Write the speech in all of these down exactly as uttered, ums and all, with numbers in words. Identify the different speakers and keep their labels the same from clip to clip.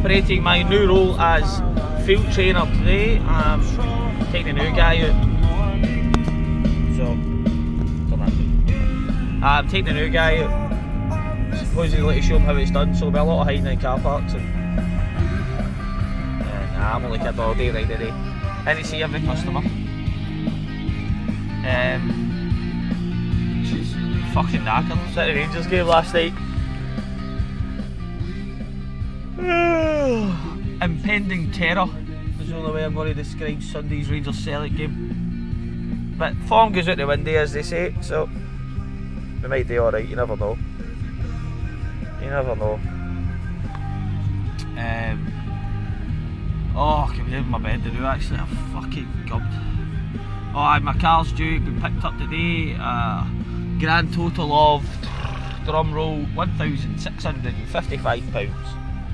Speaker 1: incorporating my new role as field trainer today. I'm taking a new guy out. So, come on. I'm taking a new guy out. Supposedly to show him how it's done, so there'll be a lot of hiding in car parks. And, uh, nah, I'm only kidding all day, right today. I didn't see every customer. Um, she's fucking knackered. Was at the Rangers game last night. Impending terror is the only way I'm going to describe Sunday's Rangers Celtic game. But form goes out the window, as they say, so we might do alright, you never know. You never know. Um, oh, I can leave my bed to do actually, I'm fucking gubbed. Oh, my car's due, been picked up today. Uh, grand total of, drum roll, one thousand six hundred and fifty-five pounds.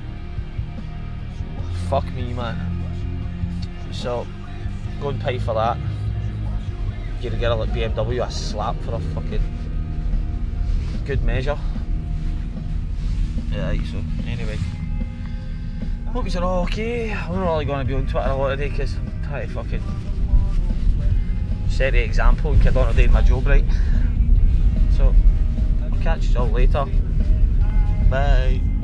Speaker 1: Fuck me, man. So, go and pay for that. Get a girl at B M W a slap for a fucking good measure. Yeah, so anyway. Hope you're all okay. I'm not really going to be on Twitter a lot today because I'm trying to fucking set the example and get on to doing my job right. So, I'll catch you all later. Bye.